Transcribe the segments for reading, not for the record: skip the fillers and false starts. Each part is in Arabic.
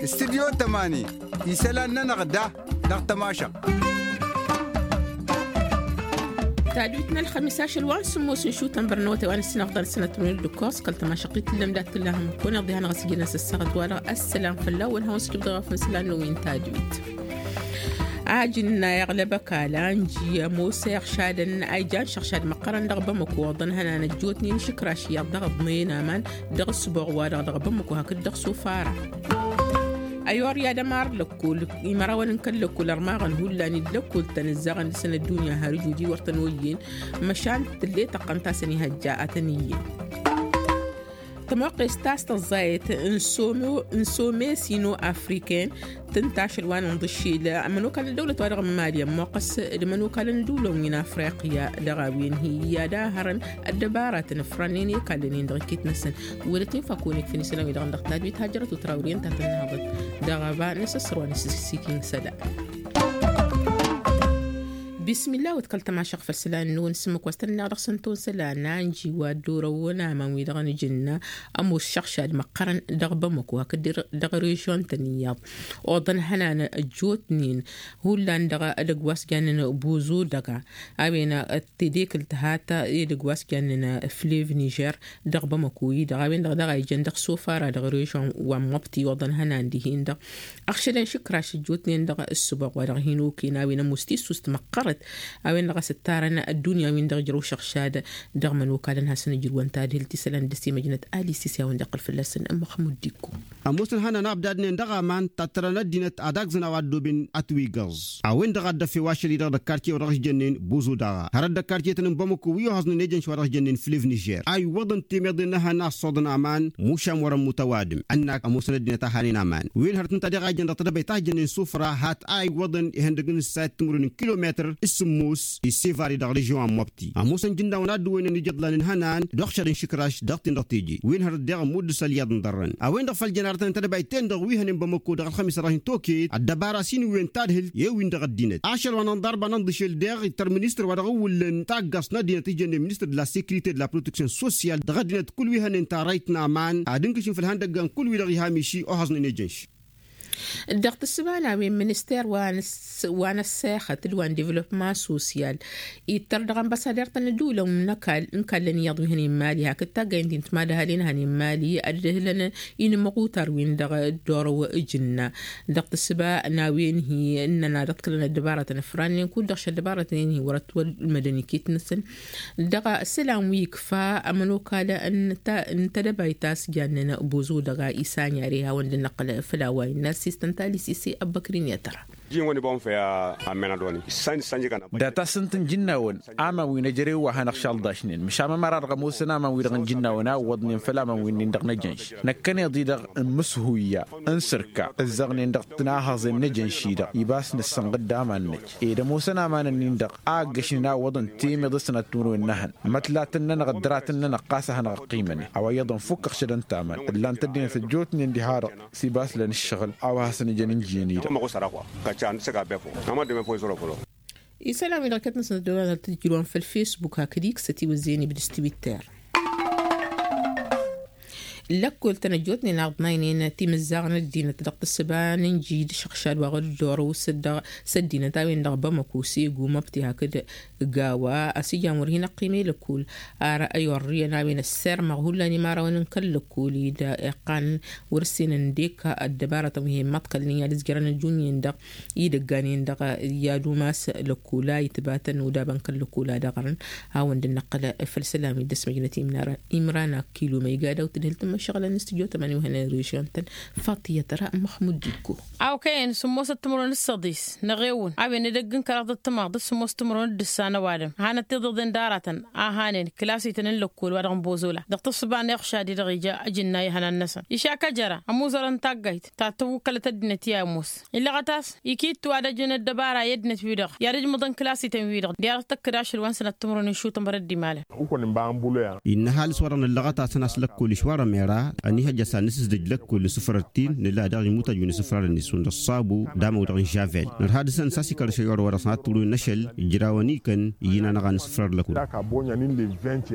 استديو 8 يسالنا نغدا تماشا تعدوتنا الخميساش الوان سموس نشو تنبرنوتي وانا السنة أفضل سنة من الدكوس قلت ما شقيت اللي مدات كلها مكونة ضيانا غسجينا السغد ولا السلام في الله والهوس كيف ضغف مسلان وين تاجويت عاجلنا يغلبك لانجي موسى شادن ايجان شخشاد مقرن دغبا مكو وضن هنا نجوتني نشكراشي دغب مينا من دغ السبوع ودغبا مكو هكذا دغ سوفارة أيور يا دمار لكل يمرون نكلكو الأرماغن هولا ندلكو تنزغن لسنة الدنيا هارجو دي ورتنويين مشان تلي تقنتا سني هجاءتنيين تموقع ستاست الزايت انسومي سينو أفريكان تنتاشر وان نضشي لأمنو كان الدولة وارغ ماليا موقس لمنو كان الدولة من أفريقيا دغاوين هي داهرا الدبارات نفرانيني كالنين دغكيت نسن ولتين فاكونيك في نسلام دغن دغتاد بيتهاجرت وتراورين تحت النهضة دغابا نسسر ونسسيكين سلا بسم الله وتكلت مع شخف السلان نون سمك واستنى رخصنتون سلان نانجي ودورة ونعمة ويدغن جنة أمو الشخشاد مقرن دغبمك وهكذا دغريشون تنياب وضن هنان جوتنين هولان دغا أدقواس جاننا بوزو دغا أبينا التديك التهاتا يدقواس جاننا فليف نيجر دغبمك ويدغا أبين دغا يجن دغ سوفارا دغريشون ومبتي وضن هنان ديهين دغ أخشلين شكراش جوتنين دغا السبق ودغهينوكي ناوينا مستيسوس مقرت أوين لغا ستارنا الدنيا وين دغجرو شخشاد دغمن وكالنها سنجروان تاد هلتي سلان دسي مجنة آلي سيسيا وين دقل في اللسن أم خمود ديكو أموسن هانا نابدادن دغا مان تاترنا دينة أداغزنا وادوبين أتويغز أوين دغا دفي واشري دغا كارتي ورغش جنين بوزو دغا هرد دكارتي تنم بمكو ويو هزن نيجن شورغش جنين فليف نيجير أي وضن تيميدن هانا صدن أمان موشام ورم متوادم أنك أموسن دينة هانين أمان وين هرتن تدغا جن تدبيتا جنين سوفرا هات أي وضن يهندغن سات تمرون كيلومتر سموس يسيفاري دغ ريجيون مبتي اموسن جندا وناد وين نجدلن هنان دخشر شكراش دغتين دغتيجي وين هر دغ مود سلياد ندرن اوين دفل جنارتن تدبايتين دغ ويهن بمكو دغ الخميس راهن توكيت الدبارة سين وين تادهل يوين دغ الدينت عشر ونن ضربه نندشل دغ تر مينستر ودغ ولن تاغاس نادين تيجن مينستر دو لا سيكوريتي دو لا بروتكسيون سوسيال دغ دينت كل ويهن انت رايتنا مان ادنكشن في الهندغان كل وي دغ هاميشي او حزن نيجنش الضغط السبانة من منستير وانا الساخة الوان ديفلوبمان سوسيال يتردغ امباسادير تندولة نكالن يضوي هني مالي هكتا قاين دين تمادا هالين هني مالي أده لنا ينمغو تروين دغ دور وإجنا الضغط السبا ناوين هي إننا رتك لنا الدبارة نفراني نكون دغش الدبارة هي ورتو المدني كيت نسن دغ السلام ويكفا أمنو كالا أن تدبايتاس جاننا بوزو دغ إيسان ياريها وند نقل فلاوي الناس استنتالي سيسي أبكرين يا ترى داتا سنتن جناون اما وين جريو وهنا خشال داشنين مش اما مرار غموسنا ما وين جناونا وضن فلا ما وين ندق نجنش نكن يضيد مسهويه انسركا الزغن ندقنا هذا نجنشيدا يباس نسن قدام النج اذا موسنا ما ندق اغشنا وضن تيم دسنا تورو النهن مثلاتنا نقدراتنا نقاسها نقيمني او ايضا فك خشدن تامن الا انت دين سجوت اندهار سيباس لن الشغل او حسن جنين يسلام إذا كنت نسنا الدولة تجرون في الفيسبوك هكذيك ستي وزيني بالستويتر لكل تنجوتني ناضنين تيم الزغن الدين تدق السبان نجيد شخشاد وغد الدور وسدين تاوين دغبا مكوسي قوما بتيها كده قاوا أسيجا مرهنا قيمي لكل آرا أيوريا ناوين السر مغهولا نمارا وننكل لكولي دا إقان ورسين نديك الدبارة وهي مطقلنيا لزجران الجونيين دا يدقانين دا يادو ماس لكولا يتباتن ودابا كل لكولا دغرن هاون دي النقل فالسلامي دس مجنتي منارا إمرانا كيلو ميقادا وتنهلتم شغلة نستجيو 8 وهنا ريشون فاطية ترى محمود ديكو أو كين سموس التمرون الصديس نغيون عبي ندقن كراد التماض سموس التمرون الدسانة وادم هانا تضدن دارة هانين كلاسي تنلقول ودغن بوزولا دقت الصبان يخشى دي دغيجا أجناي هنا النسا إشاكا جرى أموزران تاقايت تاتو كلا تدنت يا موس إلا غتاس يكيد توادا جن الدبارة يدنت ويدغ يارج مضن كلاسي تنويدغ ديار تكراش الوانسنا التمرون يشو تمرد ماله إنها لسوران اللغة سنسلك كل شوارا أني هجسا نسز دجلك كل سفرتين نلا داغي موتا يوني سفرار النسون الصابو دام ودغن جافيل نرهادسن ساسي كال شيور ورسنات تولو نشل جراواني كان ينا نغان سفرار لكو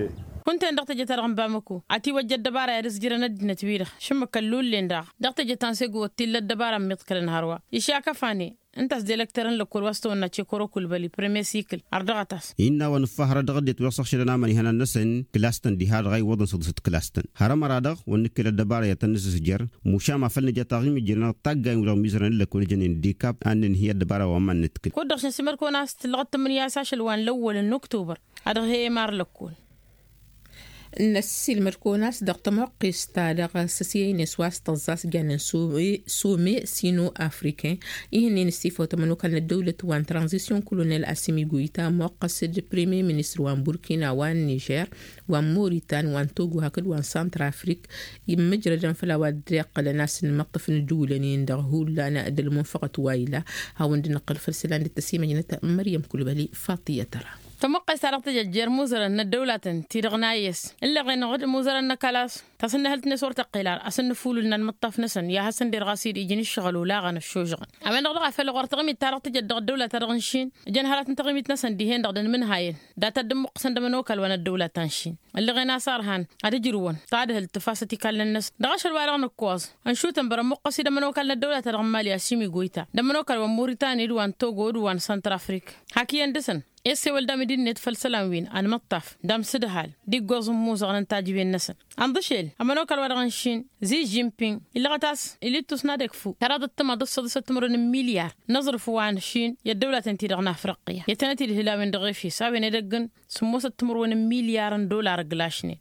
كنت دقت جت رغم بامكو عتي وجد دبارة يرز جرنا دنا تويرة شم كلول لين داغ دقت جت تنسيقو تيل الدبارة متكلن هروا يشاك فاني انت ديلكترن لكل وسطو نتشكرو كل بالي بريمي سيكل أردغتاس إننا ونفهر دغدت وصخ شلنا من هنا النسن كلاستن دي هاد غاي وضن صدست كلاستن هرم رادغ ونكل الدبارة يتنسس جر مشامة فلن جتاغيم جرنا طاقا ولو ميزرن لكل جنين ديكاب أنن هي الدبارة ومن نتكل كودر شنسمر كوناس تلغت من ياساش الوان الأول أكتوبر هذا هي مار لكل نسي المركوناس دغت موقس تادغ سسيين سواس تزاس جانن سومي سينو أفريكان يهنين نستيفو تمنو كان الدولة وان ترانزيسيون كولونيل أسيمي غويتا موقس بريمي منستر وان بوركينا وان نيجير وان موريتان وان توغو هكذا وان سانتر أفريك يمجرد فلاوات دريق لناس المطف الدولانين دغهو لانا أدل المنفقة وايلة هاوند نقل فرسلان للتسيمة جنة مريم كلبالي فاطية ترى تمقى سارت جير موزر ان الدولة تيرغنايس الا غين غد موزر ان كلاس تصن هلتني صورة قلال اسن فول ان المطاف نسن يا حسن دير غاسيد يجيني الشغل ولا غن الشوجغن اما نغرق في لغور تغمي تارت جد الدولة ترغنشين جن هلات تغمي نسن ديهن دغدن من هاين دات الدم قسن دمنوكل وانا الدولة تنشين اللي غينا صار هان هذا جروان طاد التفاستي كال الناس دغش الوالغن الكواز انشو تنبر مقصي دمنوكل الدولة ترغمالي اسيمي غويتا دمنوكل وموريتاني دوان توغو دوان سنتر افريك حكي اندسن يسي ولدا مدينة فلسلان وين أنا مطاف دام سدهال دي جوز موزة غن تاجبين نسن عندشيل أما نوكل ورغنشين زي جيمبينغ اللي غتاس اللي تصنادك فو ترى التما ضد تمرن مليار نظرف وان شين يا الدولة تنتيرغنا أفريقيا يتنتي الهلا من دغيفي سابي ندقن سموسة تمرون مليار دولار قلاشني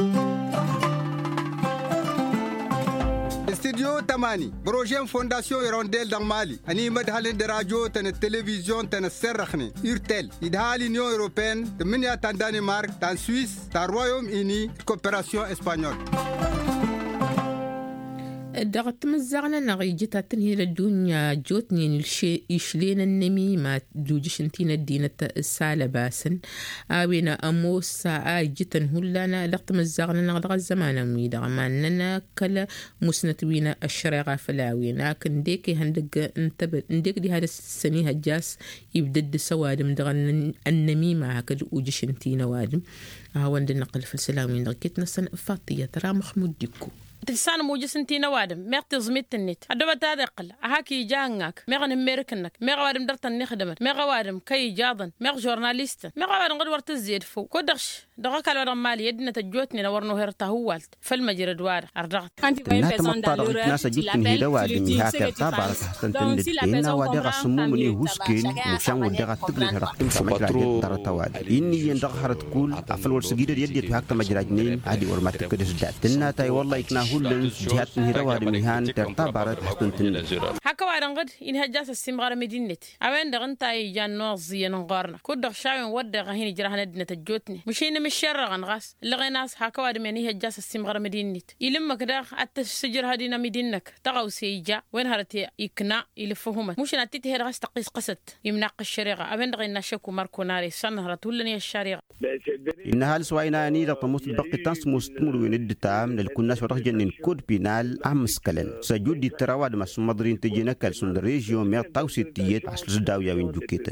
استوديو تماني بروجين فونداسيون يرونديل دان مالي اني مدهالين دراديو تن التلفزيون تن السرخني يرتل يدهالي نيو اوروبين تمنيا تان دانمارك تان سويس تان رويوم اني كوبراسيون اسبانيول دغت مزغنا نغيجتا تنهي الدنيا جوتني الشيء يشلين النمي ما دوجش انتين الدينة السالة باسن آوينا أموسا جتن هلانا دغت مزغنا نغدغ الزمان ميدا ماننا كلا مسنتوينا الشريغة فلاوينا كنديكي هندق انتبه نديك دي هذا السنة هجاس يبدد سوادم دغن النمي ما هكذا وجش انتين وادم هاوند النقل في السلامين دغكتنا سنة فاطية ترى محمود ديكو تلسان موجس انتي نوادم ميغتي زميت النت ادوبا تادقل هاكي جانك ميغن امريكنك ميغ وادم درتن نخدمت ميغ وادم كي جاضن ميغ جورناليست ميغ وادم قد ورت الزيد فو كودخش دغك على مالي يدنا تجوتني نورنو هرتا هوالت فالمجر دوار ارضغت انها تمطر ناس جبتن هي دوادم هاكر تابع سنتين دينا ودغ سمو مني هوسكين مشان ودغ تقلن هرقتم سمجراجين درتواد اني يندغ هرتكول افل ورسجيد يدي هاك مجراجين عادي ورما تكدس دات انها تاي والله يكنا هولن جهات هيرواد مهان ترتابرت حتنتن هكا وارنغد ان هجاس السمغار مدينت اوين دغنتاي جان نوزي نغارنا كود شاوين ودغ هين جرهنا دنا تجوتني مشينا مش شرغن غاس لغيناس هكا واد مني هجاس السمغار مدينت يلم كدا حتى السجر هدينا مدينك تغوسيجا وين هرتي يكنا يلفهما مش نتيتي هرغاس تقيس قست يمناق الشريغه اوين دغينا شكو ماركوناري سنهرت ولني الشريغه انها السواينا اني رقموس بقيتان مستمر وين الدتام للكناس ورجن كود بينال أمسكلن سجود دي تراود مس مدرين تجينا كالسون الريجيون مير تاوسيتيت أصل داويا وين جوكيتن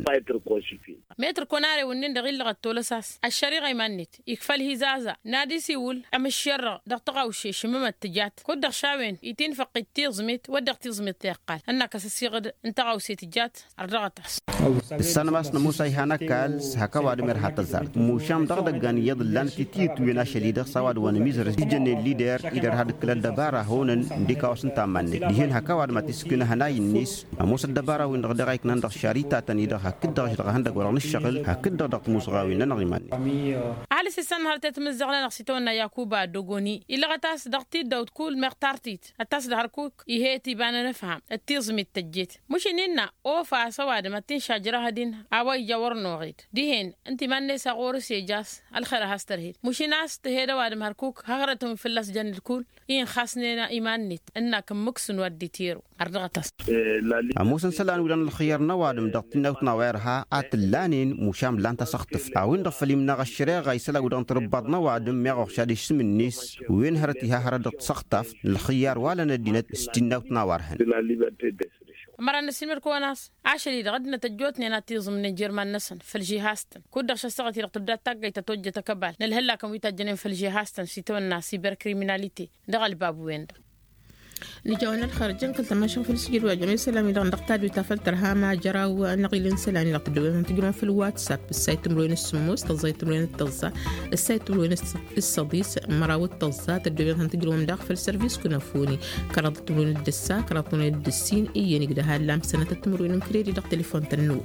متر كوناري ونين دغيل لغتولساس الشريغة يمنت يكفل هزازة نادي سيول أم الشرق دغتغاو شي شمم التجات كود دغشاوين يتين فقيت تيزميت ودغ تيزميت تيقال أنك سيغد انتغاو سيتجات الرغتاس السنة ماس نموسى هانا كالس هكا واد مير حتزار موشام دغدغان يضلان تيتيت وينا شليدغ سواد ونميزر جن ليدر إدر هاد كلا دبارة هونن ديكاوسن تامن ديهن هكا واد ما تسكن هنا الناس موسى الدبارة وين دغدغايك نندغ شريطة تنيدغ هكدغ هندغ ورغن الشغل هكدغ دغ موسغاوين نغيمان على سيسان هرتت مزغنا نغسيتونا ياكوبا دوغوني إلا غتاس دغتي داود كول مغتارتيت التاس دهركوك يهيتي بانا نفهم التيزمي التجيت مش نينا اوفا سواد ما تنشاجره هدين اواي جور نوغيد ديهن انت ماني ساغور سيجاس الخير هاسترهيد مش ناس تهيدا واد مهركوك هغرتهم في اللاس جن الكول إن خاصنينا إيمانيت إنك مكسن ودي تيرو أرضغتس موسى سلان ولان الخيار نوادم دقتنا وتناويرها أتلانين مشام لان تسخطف أوين دفلي من الشريعة غيسلا ودان تربط نوادم ميغوخ شادي سم الناس وين هرتيها هردت سخطف الخيار ولا ندينت استنا وتناويرهن مرة نسمر كوناس عشري غدنا تجوتني أنا تيزم من جيرمان نسن في الجهاستن كود شستغتي رقت بدأ تاجي تتوجه تكبل نلهلا كم يتجنن في الجهاستن سيتونا سيبر كريميناليتي دغل باب وين نجاونا الخارجين كل تماشى في السجل وجميع سلامي لغن نقتاد وتفلتر هاما جرا ونقيل سلامي لقدوم تجرون في الواتساب السايت مروين السموس تزايت مروين التزا السايت مروين الصديس مراوت تزا تدوين تجرون داخل في السيرفيس كنفوني كرات مروين الدسا كرات مروين الدسين إيه نقدر هاللام سنة تمروين كريدي داخل تليفون تنو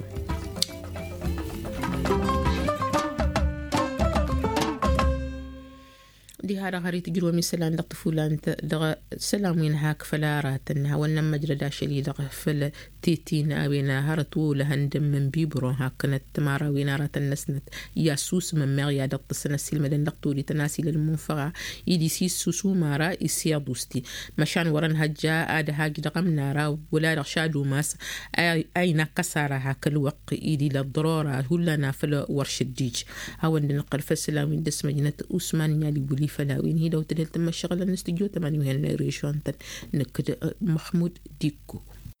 دي هذا غريت جرو مثلا دق فلان دغ سلامين هاك فلاراتنا ولنا مجرد شلي دغ فل تيتين أبينا هرتو لهندم من بيبرو هاك كانت تمارا وينا رات النسنت ياسوس من مريا دق السنة سلمة دق توري تناسي للمنفعة يدي سيس سوسو مارا يسيا دوستي مشان ورن هجا آد هاج دغم نارا ولا رشادو ماس أين كسارة هاك الوق يدي للضرورة هلنا فل ورش الديج هاون نقل فسلامين دس مدينة أوسمان يالي بولي فلاوين هي لو تدل تم الشغل الاستوديو 8 وهن ريشون نكد محمود ديكو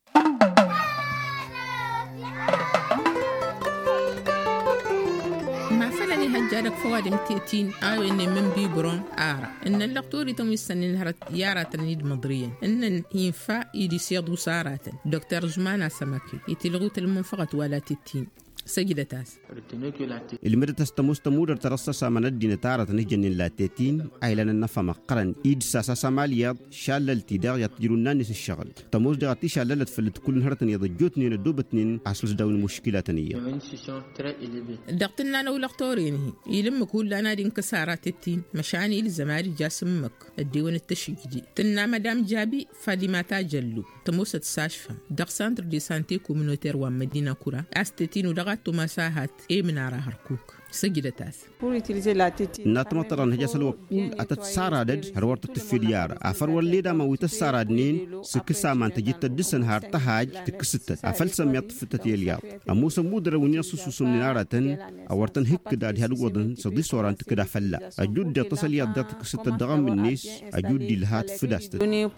ما فلني هجارك فوادم تيتين او اني من بيبرون ارى ان اللقطوري تم يستنين هرت يارات النيد مضريا ان ينفع يدي سيادو سارات دكتور جمانة سمكي يتلغوت المنفقة ولا تيتين سجلتاس المدة تستمر ترصص من الدين تارة نجن اللاتيتين أيلان النفم قرن إيد ساسا سماليات شال التدار يطيرون ناس الشغل تموز دغتي شاللت فلت كل هرتن يضجوتني ندوبتنين عسلس داون المشكلات نية دقتنا لو لقطورينه يلم كل أنا دين كسارات التين مشاني الزماري جاسم مك الديوان التشجيدي تنا مدام جابي فلما تاجلو تموس تساشفة دق سانتر دي سانتي كومينوتير ومدينة كورا أستيتين ودغ مساحات إيه من على هركوك سجلتاس ناتمطر نجاس الوقول أتتساردد هرورت التفيليار أفر والليدا ما ويتساردنين سكسا ما تجيت الدسن هار تهاج تكستت أفلسم يطفتت يلياب أموسا مودر ونياسوسو سمنارة أورتن هيك داد هالوضن صدي صوران تكدا فلا أجود دي تصليات دات تكست الدغم النيس أجود دي الهات فداست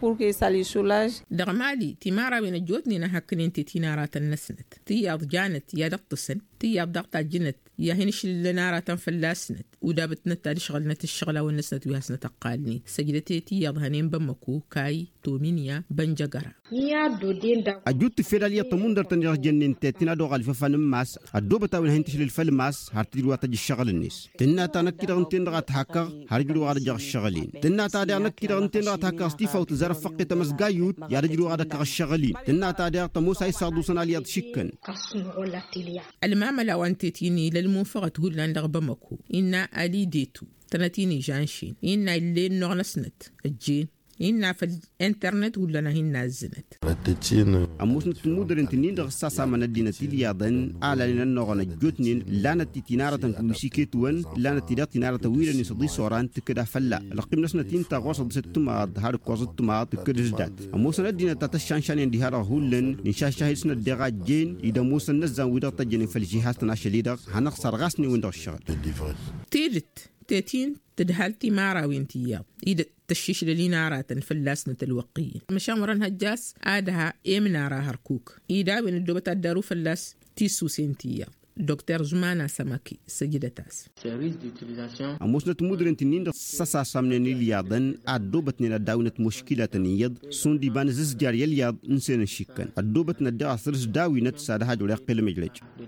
دغمالي تمارا وين الجودني نهكنين تتينارات النسنت تياض جانت يا دقتسن تياب دقتا جنت يا هنش لنارة فلاسنت ودابتنا تاري شغلنت الشغلة والنسنت وياسنة تقالني سجدتي تياض هنين بمكو كاي تومينيا بنجاقرا أجود تفيرالية تموندر تنجر جنين تيتنا دوغال ففان ماس الدوبتا وين هنتش للفلماس هارتدلوا تجي الشغل الناس تنا تنكير انتين دغات هاكر هارجلوا غادا جغ الشغلين تنا تادي نكير انتين دغات هاكر ستيفا وتزرف فقي تمسقايوت يارجلوا غادا كغ الشغلين تنا تادي تموسا يساعدو سناليات شكن الماما لو انتيتيني للمنفقة هولان لغبمكو إنا ألي ديتو تنتيني جانشين إنا اللي نغنسنت الجين إنا في الانترنت ولا نهينا الزنت أموس نتمودر انتنين دغساسا من الدينة اليادن على لنا نغنى جوتنين لانا تتنارة كويسيكيتوان لانا تدا تنارة طويلة نصدي صوران تكدا فلا لقيم نسنتين تغوصد ستماد هارو قوزد تماد تكدا جداد أموس الدينة تتشانشان اندهارا هولن نشاشا سنة دغا جين إذا موسى نزان ويدا تجنين فالجيهاز تناشليدغ هنخسر غاسني ويندغ الشغل تيجت تيتين تدهالتي مارا وينتياب إذا تشيش للينارات فلاسنة الوقية مشامران هجاس آدها إيمنارا هركوك إذا وين الدوبة الدارو فلاس تيسو سنتيا دكتور جمانة سمكي سجدتاس أموس نتمودر انتنين ساسا سامنين اليادن الدوبة نداونة مشكلة نياد سون ديبان زيز جاري الياد نسين الشيكن الدوبة نداع سرس داوينة سادها جولي قيل مجلج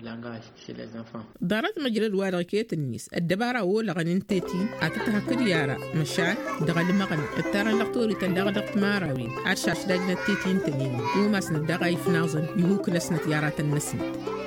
دارت مجرد وارغكية النيس الدبارة أول غنين تيتين أتتها كريارة مشان دغل مغني التارا لقطوري تندغ دقت ماراوين عرشاش داجنة تيتين تنين وماس ندغا يفناظن يهوك نسنة يارات النسنة